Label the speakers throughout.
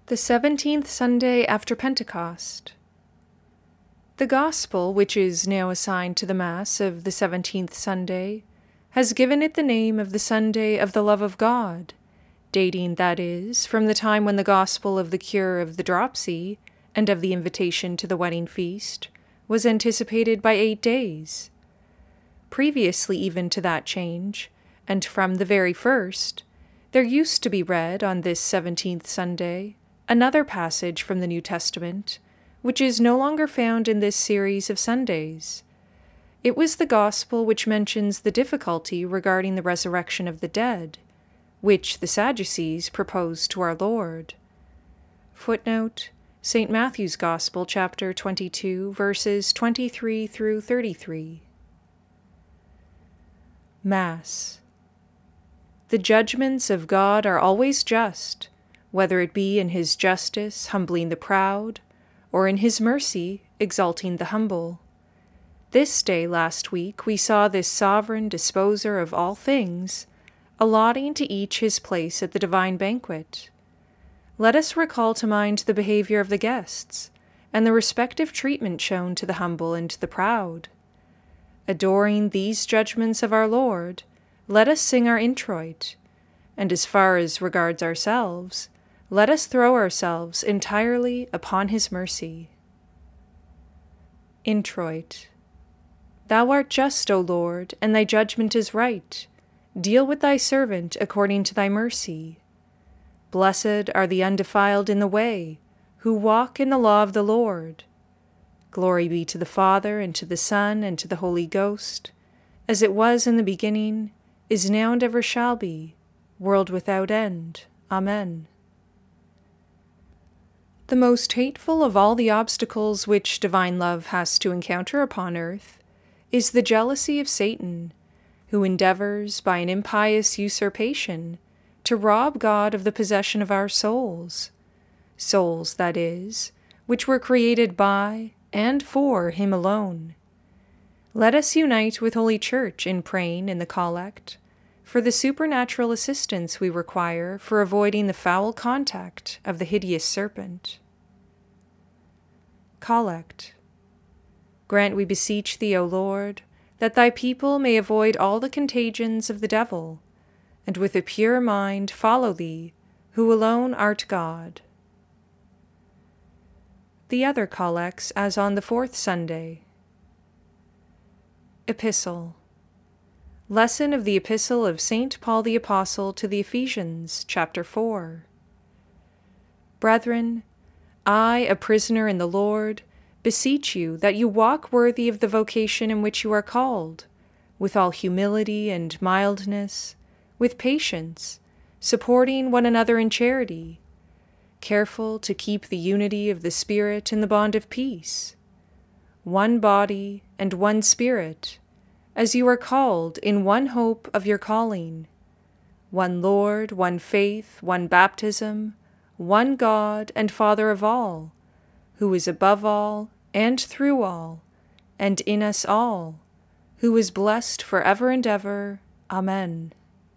Speaker 1: The 17th Sunday after Pentecost. The Gospel, which is now assigned to the Mass of the 17th Sunday, has given it the name of the Sunday of the Love of God, dating, that is, from the time when the Gospel of the cure of the dropsy and of the invitation to the wedding feast was anticipated by 8 days. Previously even to that change, and from the very first, there used to be read on this 17th Sunday another passage from the New Testament, which is no longer found in this series of Sundays. It was the Gospel which mentions the difficulty regarding the resurrection of the dead, which the Sadducees proposed to our Lord. Footnote: St. Matthew's Gospel, chapter 22, verses 23 through 33. Mass. The judgments of God are always just, whether it be in his justice humbling the proud, or in his mercy exalting the humble. This day last week we saw this sovereign disposer of all things, allotting to each his place at the divine banquet. Let us recall to mind the behavior of the guests, and the respective treatment shown to the humble and to the proud. Adoring these judgments of our Lord, let us sing our introit, and as far as regards ourselves, let us throw ourselves entirely upon his mercy. Introit. Thou art just, O Lord, and thy judgment is right. Deal with thy servant according to thy mercy. Blessed are the undefiled in the way, who walk in the law of the Lord. Glory be to the Father, and to the Son, and to the Holy Ghost, as it was in the beginning, is now and ever shall be, world without end. Amen. The most hateful of all the obstacles which divine love has to encounter upon earth is the jealousy of Satan, who endeavors, by an impious usurpation, to rob God of the possession of our souls, that is, which were created by and for him alone. Let us unite with Holy Church in praying in the collect for the supernatural assistance we require for avoiding the foul contact of the hideous serpent. Collect. Grant, we beseech thee, O Lord, that thy people may avoid all the contagions of the devil, and with a pure mind follow thee, who alone art God. The other collects as on the 4th Sunday. Epistle. Lesson of the Epistle of St. Paul the Apostle to the Ephesians, chapter 4. Brethren, I, a prisoner in the Lord, beseech you that you walk worthy of the vocation in which you are called, with all humility and mildness, with patience, supporting one another in charity, careful to keep the unity of the Spirit in the bond of peace. One body and one Spirit, as you are called in one hope of your calling, one Lord, one faith, one baptism, one God and Father of all, who is above all and through all, and in us all, who is blessed forever and ever. Amen.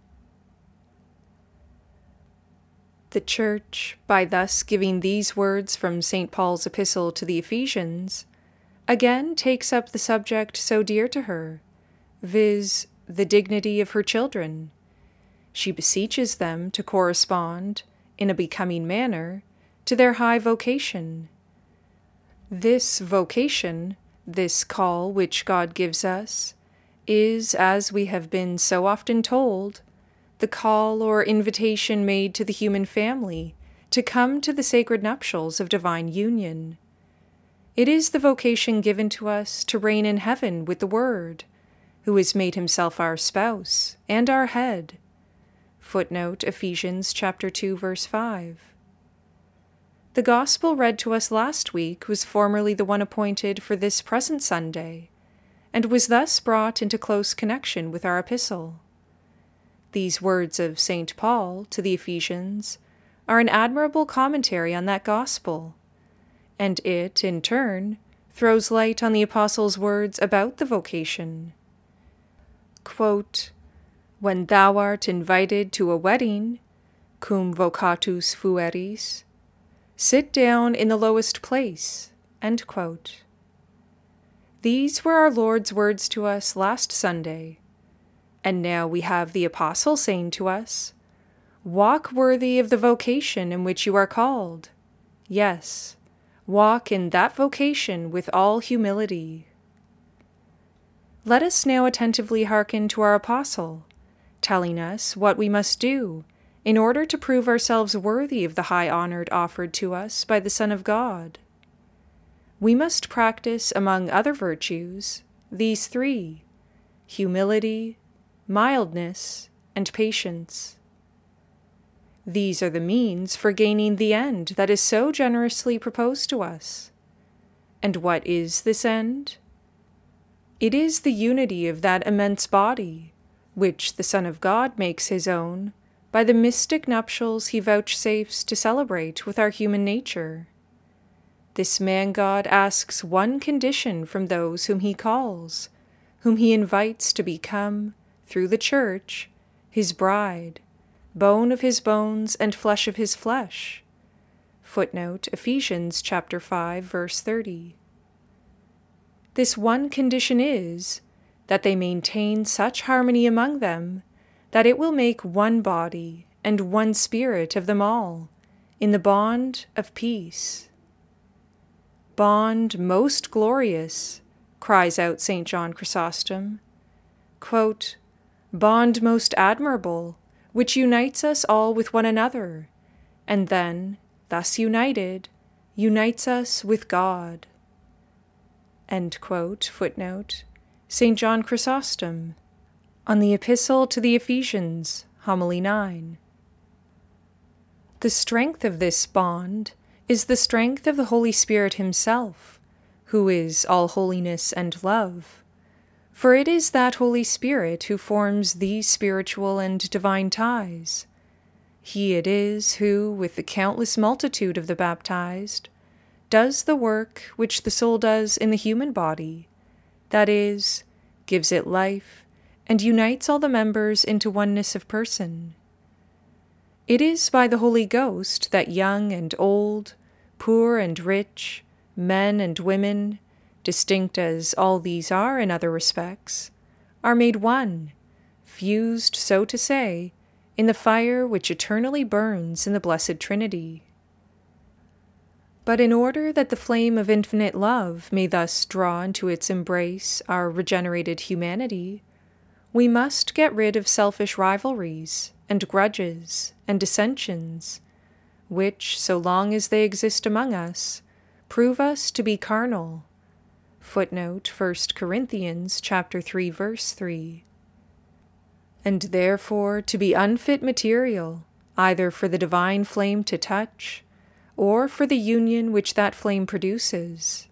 Speaker 1: The Church, by thus giving these words from St. Paul's epistle to the Ephesians, again takes up the subject so dear to her, viz., the dignity of her children. She beseeches them to correspond, in a becoming manner, to their high vocation. This vocation, this call which God gives us, is, as we have been so often told, the call or invitation made to the human family to come to the sacred nuptials of divine union. It is the vocation given to us to reign in heaven with the Word, who has made himself our spouse and our head. Footnote: Ephesians chapter 2, verse 5. The Gospel read to us last week was formerly the one appointed for this present Sunday, and was thus brought into close connection with our epistle. These words of St. Paul to the Ephesians are an admirable commentary on that Gospel, and it, in turn, throws light on the Apostle's words about the vocation. Quote, "When thou art invited to a wedding, cum vocatus fueris, Sit down in the lowest place." End quote. These were our Lord's words to us last Sunday. And now we have the Apostle saying to us, "Walk worthy of the vocation in which you are called." Yes, walk in that vocation with all humility. Let us now attentively hearken to our Apostle, telling us what we must do in order to prove ourselves worthy of the high honor offered to us by the Son of God. We must practice, among other virtues, these three: humility, mildness, and patience. These are the means for gaining the end that is so generously proposed to us. And what is this end? It is the unity of that immense body, which the Son of God makes his own by the mystic nuptials he vouchsafes to celebrate with our human nature. This man-God asks one condition from those whom he calls, whom he invites to become, through the Church, his bride, bone of his bones and flesh of his flesh. Footnote, Ephesians chapter 5, verse 30. This one condition is, that they maintain such harmony among them, that it will make one body and one spirit of them all, in the bond of peace. "Bond most glorious," cries out St. John Chrysostom, quote, "bond most admirable, which unites us all with one another, and then, thus united, unites us with God." End quote. Footnote, St. John Chrysostom, on the Epistle to the Ephesians, Homily 9. The strength of this bond is the strength of the Holy Spirit himself, who is all holiness and love. For it is that Holy Spirit who forms these spiritual and divine ties. He it is who, with the countless multitude of the baptized, does the work which the soul does in the human body, that is, gives it life, and unites all the members into oneness of person. It is by the Holy Ghost that young and old, poor and rich, men and women, distinct as all these are in other respects, are made one, fused, so to say, in the fire which eternally burns in the Blessed Trinity. But in order that the flame of infinite love may thus draw into its embrace our regenerated humanity, we must get rid of selfish rivalries and grudges and dissensions, which, so long as they exist among us, prove us to be carnal. Footnote, 1 Corinthians chapter 3, verse 3. And therefore to be unfit material, either for the divine flame to touch, or for the union which that flame produces.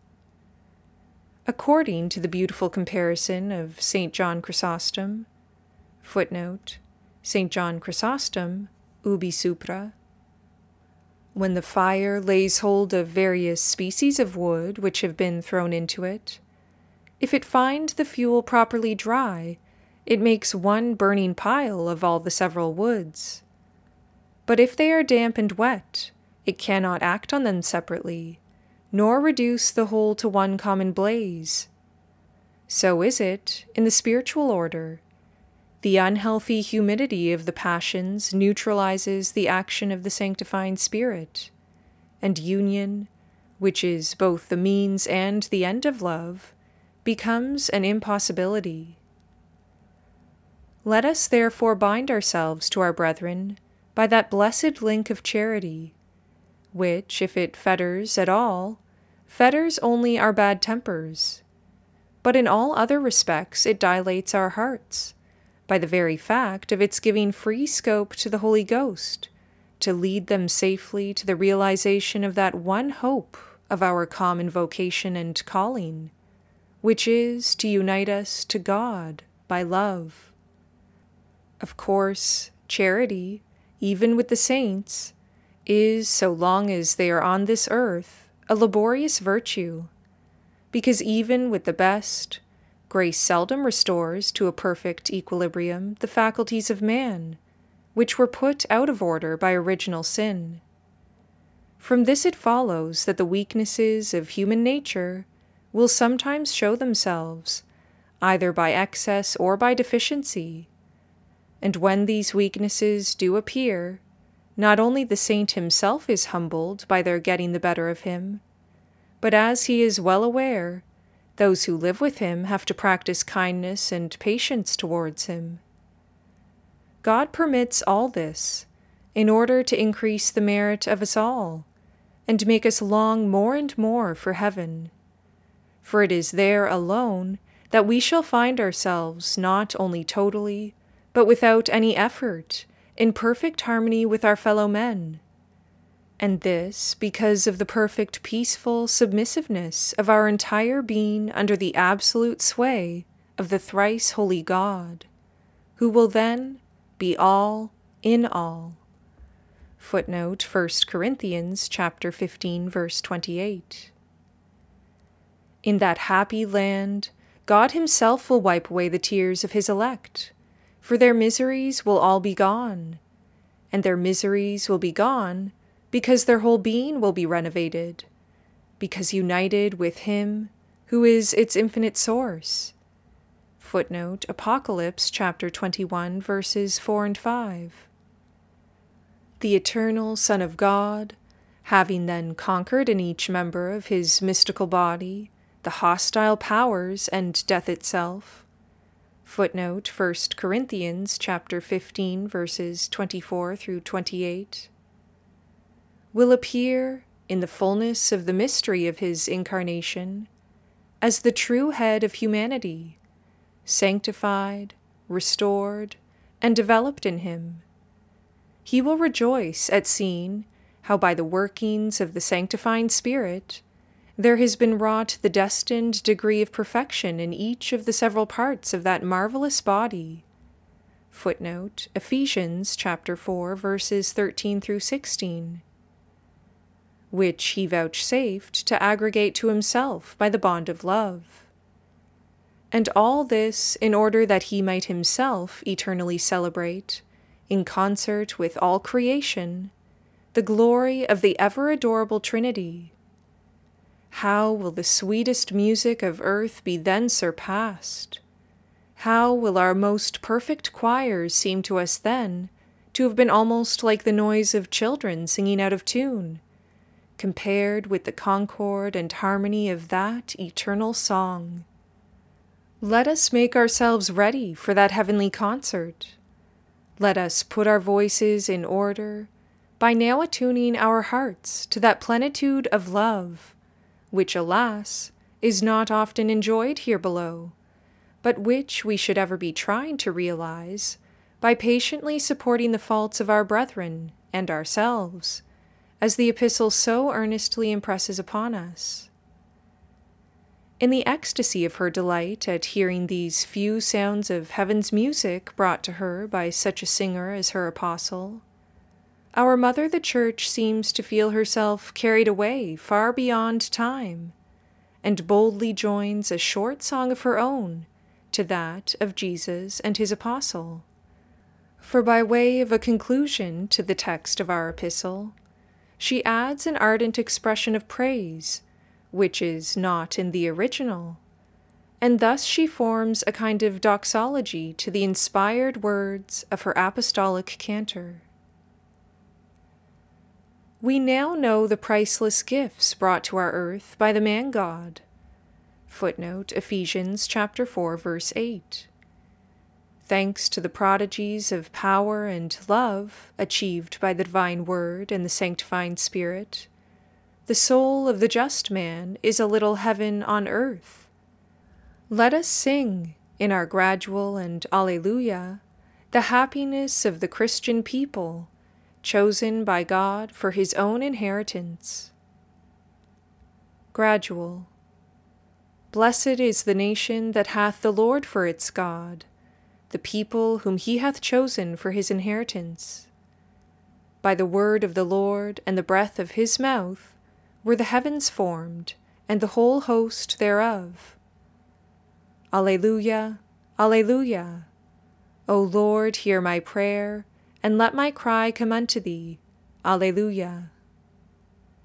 Speaker 1: According to the beautiful comparison of St. John Chrysostom, footnote, St. John Chrysostom, ubi supra, when the fire lays hold of various species of wood which have been thrown into it, if it find the fuel properly dry, it makes one burning pile of all the several woods. But if they are damp and wet, it cannot act on them separately, nor reduce the whole to one common blaze. So is it in the spiritual order. The unhealthy humidity of the passions neutralizes the action of the sanctifying Spirit, and union, which is both the means and the end of love, becomes an impossibility. Let us therefore bind ourselves to our brethren by that blessed link of charity, which, if it fetters at all, fetters only our bad tempers, but in all other respects it dilates our hearts, by the very fact of its giving free scope to the Holy Ghost, to lead them safely to the realization of that one hope of our common vocation and calling, which is to unite us to God by love. Of course, charity, even with the saints, is, so long as they are on this earth, a laborious virtue, because even with the best, grace seldom restores to a perfect equilibrium the faculties of man, which were put out of order by original sin. From this it follows that the weaknesses of human nature will sometimes show themselves, either by excess or by deficiency. And when these weaknesses do appear, not only the saint himself is humbled by their getting the better of him, but as he is well aware, those who live with him have to practice kindness and patience towards him. God permits all this in order to increase the merit of us all, and make us long more and more for heaven. For it is there alone that we shall find ourselves not only totally, but without any effort, in perfect harmony with our fellow men. And this because of the perfect peaceful submissiveness of our entire being under the absolute sway of the thrice holy God, who will then be all in all. Footnote 1 Corinthians chapter 15, verse 28. In that happy land, God himself will wipe away the tears of his elect, for their miseries will all be gone, and their miseries will be gone because their whole being will be renovated, because united with him who is its infinite source. Footnote Apocalypse chapter 21, verses 4 and 5. The eternal Son of God, having then conquered in each member of his mystical body the hostile powers and death itself. Footnote 1 Corinthians chapter 15, verses 24 through 28. Will appear in the fullness of the mystery of his incarnation as the true head of humanity, sanctified, restored, and developed in him. He will rejoice at seeing how by the workings of the sanctifying Spirit there has been wrought the destined degree of perfection in each of the several parts of that marvelous body. Footnote Ephesians chapter 4, verses 13 through 16. Which he vouchsafed to aggregate to himself by the bond of love. And all this in order that he might himself eternally celebrate, in concert with all creation, the glory of the ever-adorable Trinity. How will the sweetest music of earth be then surpassed? How will our most perfect choirs seem to us then to have been almost like the noise of children singing out of tune, compared with the concord and harmony of that eternal song. Let us make ourselves ready for that heavenly concert. Let us put our voices in order by now attuning our hearts to that plenitude of love, which, alas, is not often enjoyed here below, but which we should ever be trying to realize by patiently supporting the faults of our brethren and ourselves, as the epistle so earnestly impresses upon us. In the ecstasy of her delight at hearing these few sounds of heaven's music brought to her by such a singer as her apostle, our Mother the Church seems to feel herself carried away far beyond time, and boldly joins a short song of her own to that of Jesus and his apostle. For by way of a conclusion to the text of our epistle, she adds an ardent expression of praise, which is not in the original, and thus she forms a kind of doxology to the inspired words of her apostolic cantor. We now know the priceless gifts brought to our earth by the man-God. Footnote Ephesians chapter 4, verse 8. Thanks to the prodigies of power and love achieved by the divine word and the sanctifying Spirit, the soul of the just man is a little heaven on earth. Let us sing, in our gradual and Alleluia, the happiness of the Christian people, chosen by God for his own inheritance. Gradual. Blessed is the nation that hath the Lord for its God, the people whom he hath chosen for his inheritance. By the word of the Lord and the breath of his mouth were the heavens formed, and the whole host thereof. Alleluia, Alleluia. O Lord, hear my prayer, and let my cry come unto thee. Alleluia.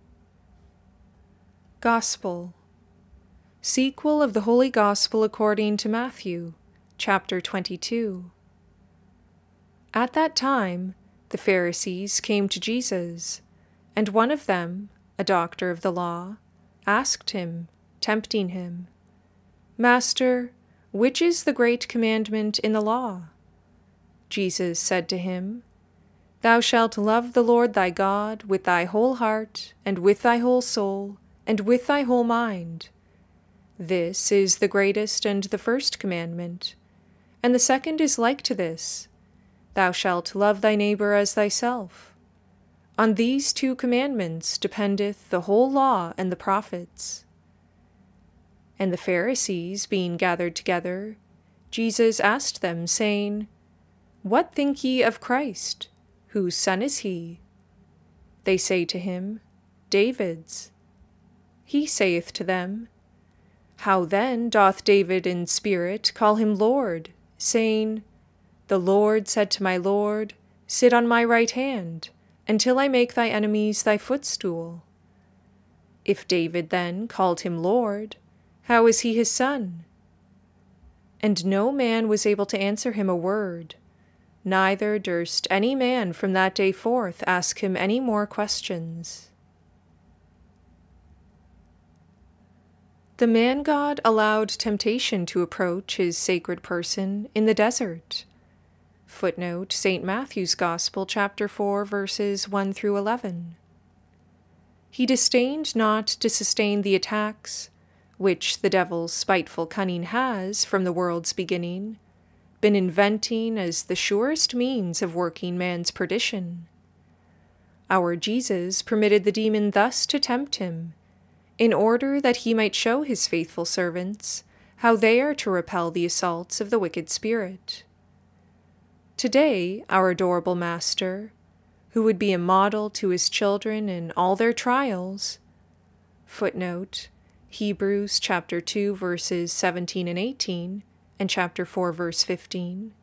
Speaker 1: Gospel. Sequel of the Holy Gospel according to Matthew, chapter 22. At that time, the Pharisees came to Jesus, and one of them, a doctor of the law, asked him, tempting him, "Master, which is the great commandment in the law?" Jesus said to him, "Thou shalt love the Lord thy God with thy whole heart, and with thy whole soul, and with thy whole mind. This is the greatest and the first commandment. And the second is like to this, Thou shalt love thy neighbor as thyself. On these two commandments dependeth the whole law and the prophets." And the Pharisees, being gathered together, Jesus asked them, saying, "What think ye of Christ? Whose son is he?" They say to him, "David's." He saith to them, "How then doth David in spirit call him Lord, saying, The Lord said to my Lord, Sit on my right hand, until I make thy enemies thy footstool? If David then called him Lord, how is he his son?" And no man was able to answer him a word, neither durst any man from that day forth ask him any more questions. The man-God allowed temptation to approach his sacred person in the desert. Footnote, St. Matthew's Gospel, chapter 4, verses 1 through 11. He disdained not to sustain the attacks, which the devil's spiteful cunning has, from the world's beginning, been inventing as the surest means of working man's perdition. Our Jesus permitted the demon thus to tempt him, in order that he might show his faithful servants how they are to repel the assaults of the wicked spirit. Today, our adorable Master, who would be a model to his children in all their trials, footnote, Hebrews chapter 2 verses 17 and 18, and chapter 4 verse 15,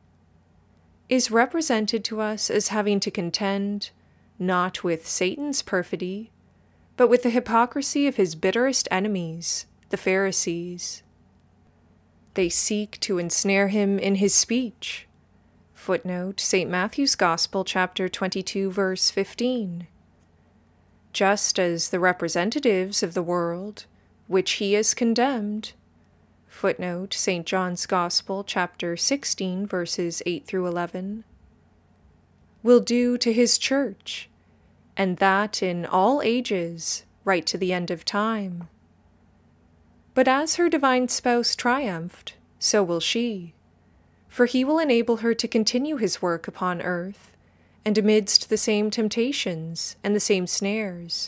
Speaker 1: is represented to us as having to contend not with Satan's perfidy, but with the hypocrisy of his bitterest enemies, the Pharisees. They seek to ensnare him in his speech. Footnote, St. Matthew's Gospel, chapter 22, verse 15. Just as the representatives of the world, which he has condemned, footnote, St. John's Gospel, chapter 16, verses 8 through 11, will do to his church, and that in all ages, right to the end of time. But as her divine spouse triumphed, so will she, for he will enable her to continue his work upon earth, and amidst the same temptations and the same snares.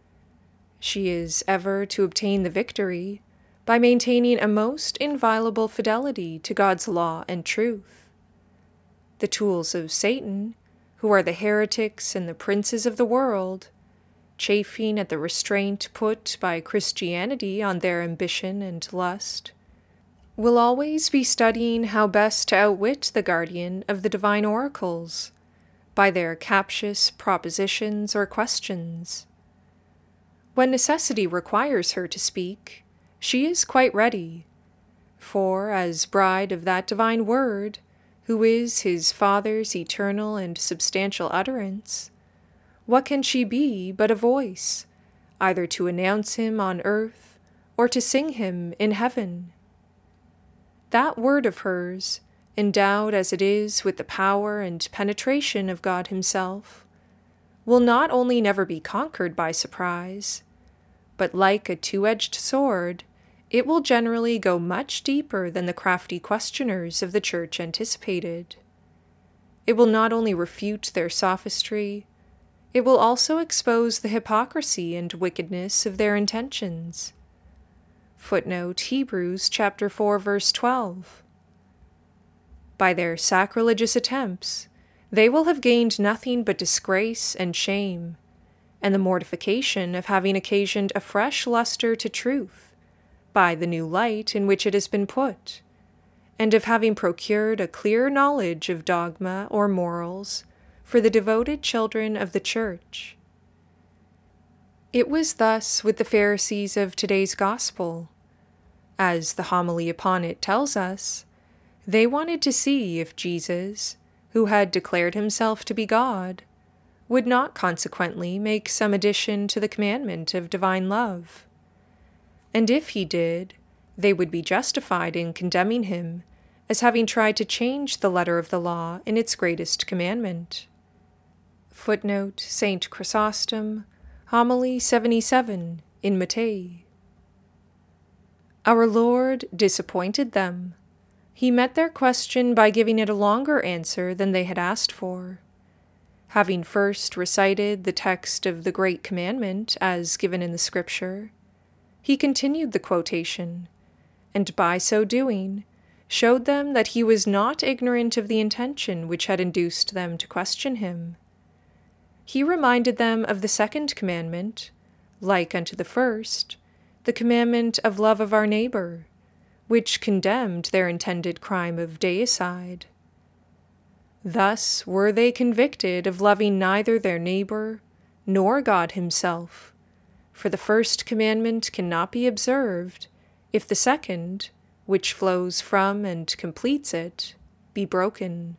Speaker 1: She is ever to obtain the victory by maintaining a most inviolable fidelity to God's law and truth. The tools of Satan, who are the heretics and the princes of the world, chafing at the restraint put by Christianity on their ambition and lust, will always be studying how best to outwit the guardian of the divine oracles by their captious propositions or questions. When necessity requires her to speak, she is quite ready, for as bride of that divine word, who is his Father's eternal and substantial utterance, what can she be but a voice, either to announce him on earth or to sing him in heaven? That word of hers, endowed as it is with the power and penetration of God himself, will not only never be conquered by surprise, but like a two-edged sword, it will generally go much deeper than the crafty questioners of the Church anticipated. It will not only refute their sophistry, it will also expose the hypocrisy and wickedness of their intentions. Footnote, Hebrews chapter 4, verse 12. By their sacrilegious attempts, they will have gained nothing but disgrace and shame, and the mortification of having occasioned a fresh luster to truth, by the new light in which it has been put, and of having procured a clear knowledge of dogma or morals for the devoted children of the Church. It was thus with the Pharisees of today's gospel. As the homily upon it tells us, they wanted to see if Jesus, who had declared himself to be God, would not consequently make some addition to the commandment of divine love. And if he did, they would be justified in condemning him as having tried to change the letter of the law in its greatest commandment. Footnote: St. Chrysostom, Homily 77 in Matthaei. Our Lord disappointed them. He met their question by giving it a longer answer than they had asked for. Having first recited the text of the Great Commandment as given in the Scripture, he continued the quotation, and by so doing, showed them that he was not ignorant of the intention which had induced them to question him. He reminded them of the second commandment, like unto the first, the commandment of love of our neighbor, which condemned their intended crime of deicide. Thus were they convicted of loving neither their neighbor nor God himself, for the first commandment cannot be observed if the second, which flows from and completes it, be broken.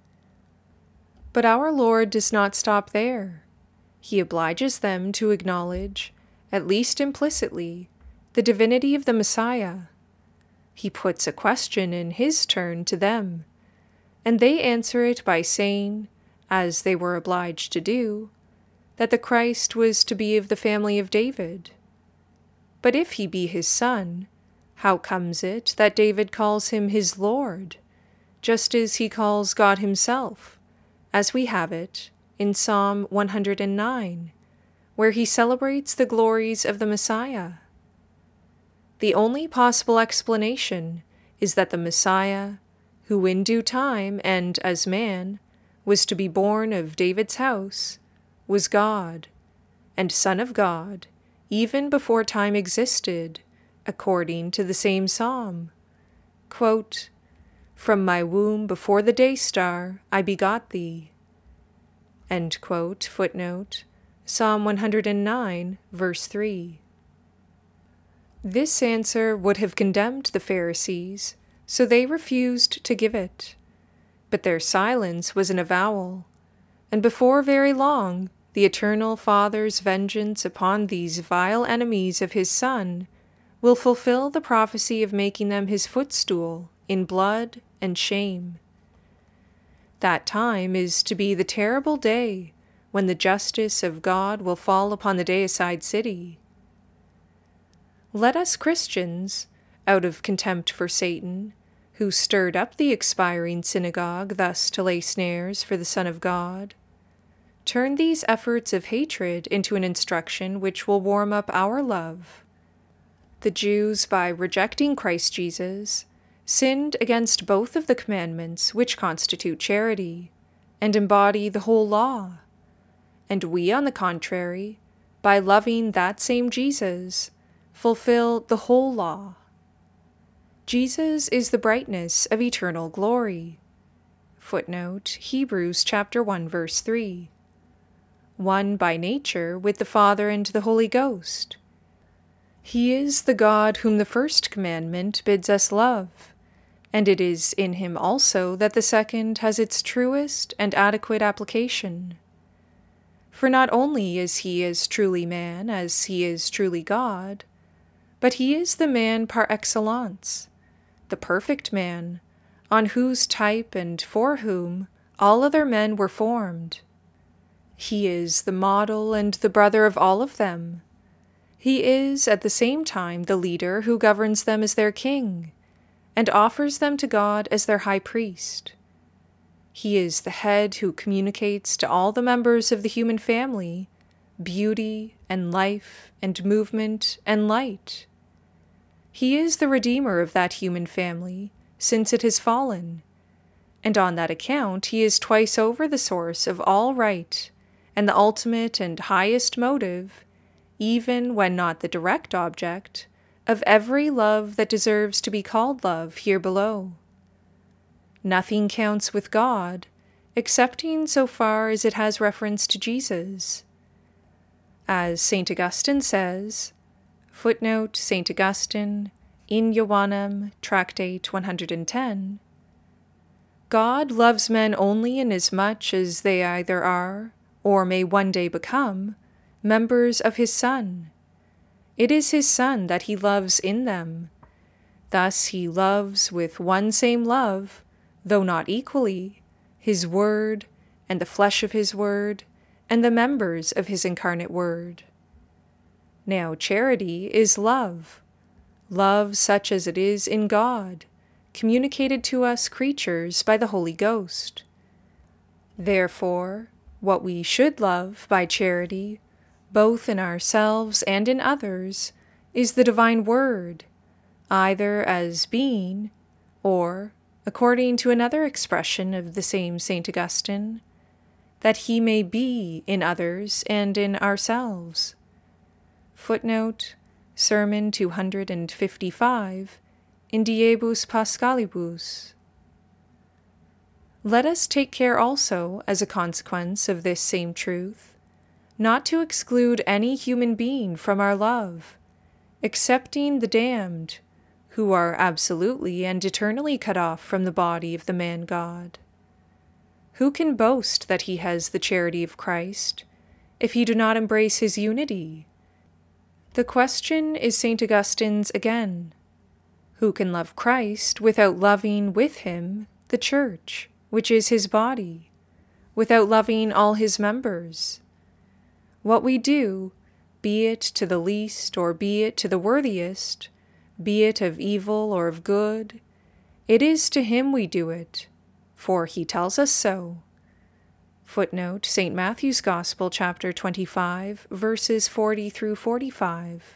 Speaker 1: But our Lord does not stop there. He obliges them to acknowledge, at least implicitly, the divinity of the Messiah. He puts a question in his turn to them, and they answer it by saying, as they were obliged to do, that the Christ was to be of the family of David. But if he be his son, how comes it that David calls him his Lord, just as he calls God himself, as we have it in Psalm 109, where he celebrates the glories of the Messiah? The only possible explanation is that the Messiah, who in due time and as man was to be born of David's house, was God, and Son of God, even before time existed, according to the same psalm. Quote, "From my womb before the day star I begot thee." End quote. Footnote, Psalm 109, verse 3. This answer would have condemned the Pharisees, so they refused to give it. But their silence was an avowal, and before very long the eternal Father's vengeance upon these vile enemies of his Son will fulfill the prophecy of making them his footstool in blood and shame. That time is to be the terrible day when the justice of God will fall upon the deicide city. Let us Christians, out of contempt for Satan, who stirred up the expiring synagogue thus to lay snares for the Son of God, turn these efforts of hatred into an instruction which will warm up our love. The Jews, by rejecting Christ Jesus, sinned against both of the commandments which constitute charity and embody the whole law. And we, on the contrary, by loving that same Jesus, fulfill the whole law. Jesus is the brightness of eternal glory. Footnote, Hebrews chapter 1, verse 3. One by nature with the Father and the Holy Ghost. He is the God whom the first commandment bids us love, and it is in him also that the second has its truest and adequate application. For not only is he as truly man as he is truly God, but he is the man par excellence, the perfect man, on whose type and for whom all other men were formed. He is the model and the brother of all of them. He is at the same time the leader who governs them as their king, and offers them to God as their high priest. He is the head who communicates to all the members of the human family beauty and life and movement and light. He is the redeemer of that human family, since it has fallen, and on that account he is twice over the source of all right, and the ultimate and highest motive, even when not the direct object, of every love that deserves to be called love here below. Nothing counts with God, excepting so far as it has reference to Jesus. As St. Augustine says, footnote St. Augustine, in Johannem, Tractate 110, God loves men only inasmuch as they either are, or may one day become, members of his Son. It is his Son that he loves in them. Thus he loves with one same love, though not equally, his Word, and the flesh of his Word, and the members of his incarnate Word. Now charity is love, love such as it is in God, communicated to us creatures by the Holy Ghost. Therefore, what we should love by charity, both in ourselves and in others, is the divine Word, either as being, or, according to another expression of the same St. Augustine, that he may be in others and in ourselves. Footnote, Sermon 255, in Diebus Paschalibus. Let us take care also, as a consequence of this same truth, not to exclude any human being from our love, excepting the damned, who are absolutely and eternally cut off from the body of the man God. Who can boast that he has the charity of Christ, if he do not embrace his unity? The question is St. Augustine's again. Who can love Christ without loving with him the Church, which is his body, without loving all his members? What we do, be it to the least or be it to the worthiest, be it of evil or of good, it is to him we do it, for he tells us so. Footnote, St. Matthew's Gospel, chapter 25, verses 40 through 45.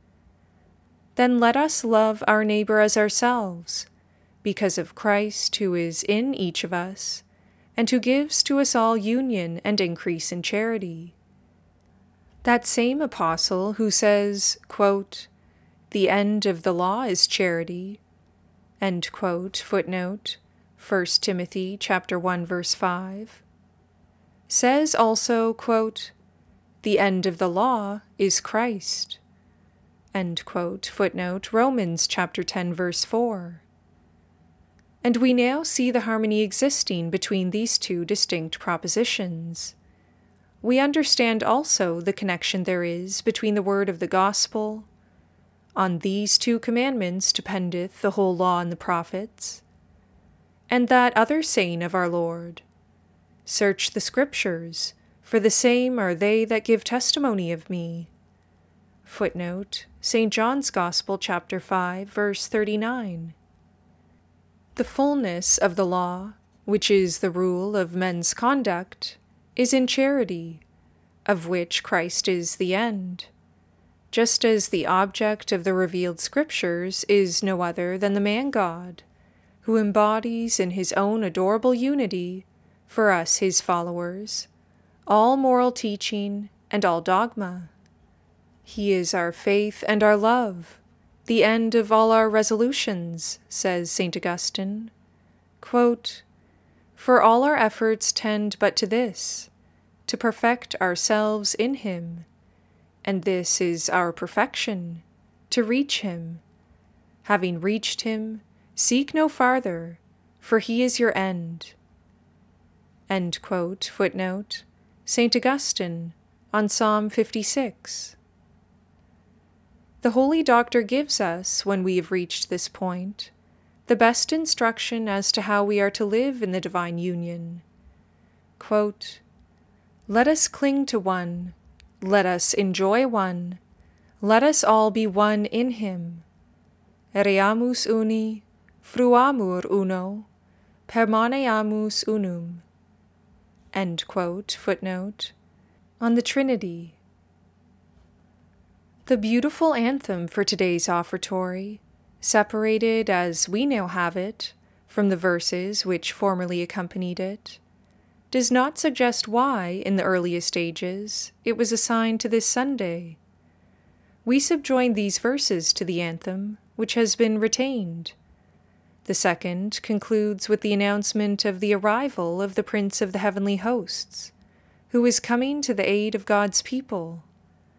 Speaker 1: Then let us love our neighbor as ourselves, because of Christ who is in each of us, and who gives to us all union and increase in charity. That same apostle who says, quote, the end of the law is charity, end quote, footnote, 1 Timothy chapter 1, verse 5, says also, quote, the end of the law is Christ, end quote, footnote, Romans chapter 10, verse 4. And we now see the harmony existing between these two distinct propositions. We understand also the connection there is between the word of the gospel, on these two commandments dependeth the whole law and the prophets, and that other saying of our Lord, search the Scriptures, for the same are they that give testimony of me. Footnote, St. John's Gospel, chapter 5, verse 39. The fullness of the law, which is the rule of men's conduct, is in charity, of which Christ is the end, just as the object of the revealed Scriptures is no other than the man God, who embodies in his own adorable unity, for us his followers, all moral teaching and all dogma. He is our faith and our love, the end of all our resolutions, says St. Augustine. Quote, for all our efforts tend but to this, to perfect ourselves in him, and this is our perfection, to reach him. Having reached him, seek no farther, for he is your end. End quote, footnote, St. Augustine, on Psalm 56. The Holy Doctor gives us, when we have reached this point, the best instruction as to how we are to live in the divine union. Quote, let us cling to one, let us enjoy one, let us all be one in him. Ereamus uni, fruamur uno, permaneamus unum. End quote, footnote, on the Trinity. The beautiful anthem for today's offertory, separated as we now have it from the verses which formerly accompanied it, does not suggest why, in the earliest ages, it was assigned to this Sunday. We subjoin these verses to the anthem, which has been retained. The second concludes with the announcement of the arrival of the Prince of the Heavenly Hosts, who is coming to the aid of God's people.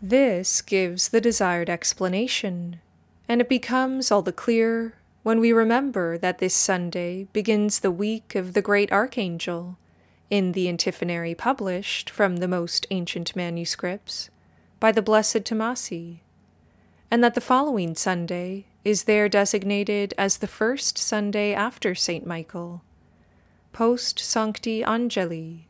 Speaker 1: This gives the desired explanation, and it becomes all the clearer when we remember that this Sunday begins the week of the Great Archangel, in the antiphonary published from the most ancient manuscripts by the Blessed Tomasi, and that the following Sunday is there designated as the first Sunday after St. Michael, post Sancti Angeli.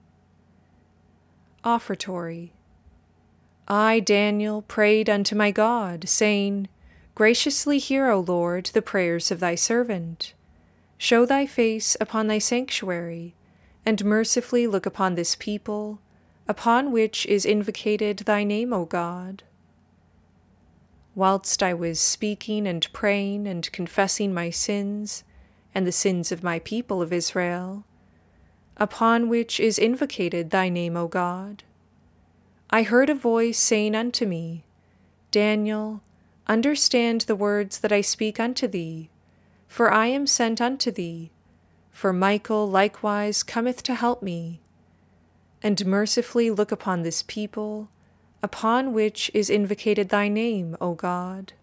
Speaker 1: Offertory. I, Daniel, prayed unto my God, saying, Graciously hear, O Lord, the prayers of thy servant. Show thy face upon thy sanctuary, and mercifully look upon this people, upon which is invocated thy name, O God. Whilst I was speaking and praying and confessing my sins, and the sins of my people of Israel, upon which is invocated thy name, O God, I heard a voice saying unto me, Daniel, understand the words that I speak unto thee, for I am sent unto thee, for Michael likewise cometh to help me, and mercifully look upon this people, upon which is invocated thy name, O God.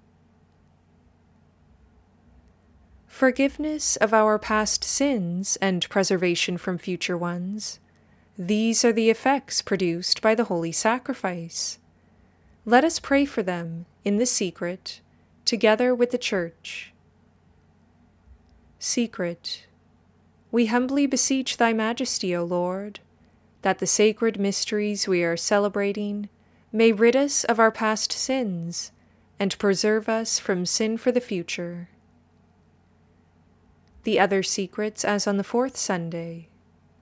Speaker 1: Forgiveness of our past sins and preservation from future ones, these are the effects produced by the holy sacrifice. Let us pray for them in the secret, together with the Church. Secret. We humbly beseech thy majesty, O Lord, that the sacred mysteries we are celebrating may rid us of our past sins and preserve us from sin for the future. The other secrets as on the fourth Sunday.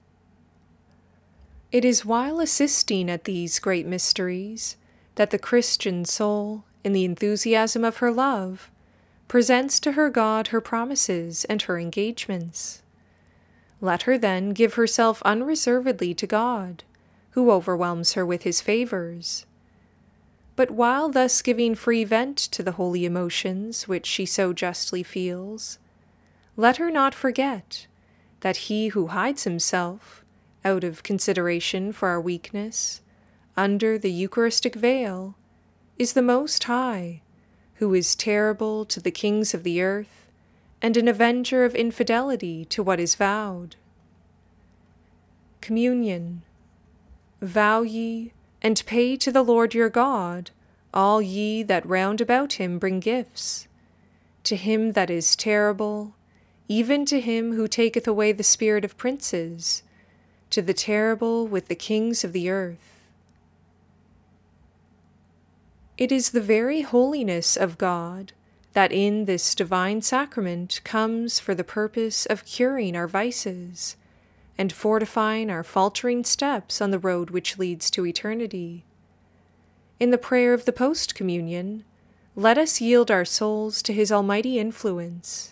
Speaker 1: It is while assisting at these great mysteries that the Christian soul, in the enthusiasm of her love, presents to her God her promises and her engagements. Let her then give herself unreservedly to God, who overwhelms her with his favors. But while thus giving free vent to the holy emotions which she so justly feels, let her not forget that he who hides himself, out of consideration for our weakness, under the Eucharistic veil, is the Most High, who is terrible to the kings of the earth, and an avenger of infidelity to what is vowed. Communion. Vow ye, and pay to the Lord your God, all ye that round about him bring gifts, to him that is terrible, even to him who taketh away the spirit of princes, to the terrible with the kings of the earth. It is the very holiness of God that in this divine sacrament comes for the purpose of curing our vices and fortifying our faltering steps on the road which leads to eternity. In the prayer of the post-communion, let us yield our souls to his almighty influence.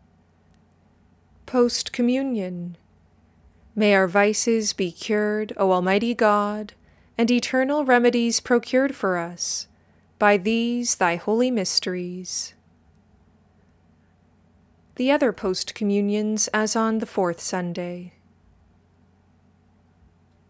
Speaker 1: Post-communion. May our vices be cured, O Almighty God, and eternal remedies procured for us by these thy holy mysteries. The other post-communions as on the fourth Sunday.